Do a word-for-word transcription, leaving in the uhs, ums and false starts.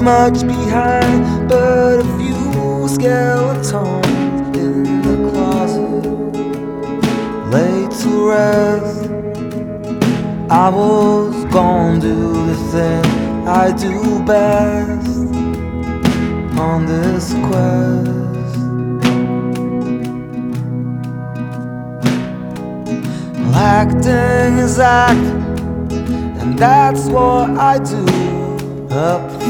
much behind, but a few skeletons in the closet laid to rest. I was gonna do the thing I do best on this quest. Well, acting is acting, and that's what I do up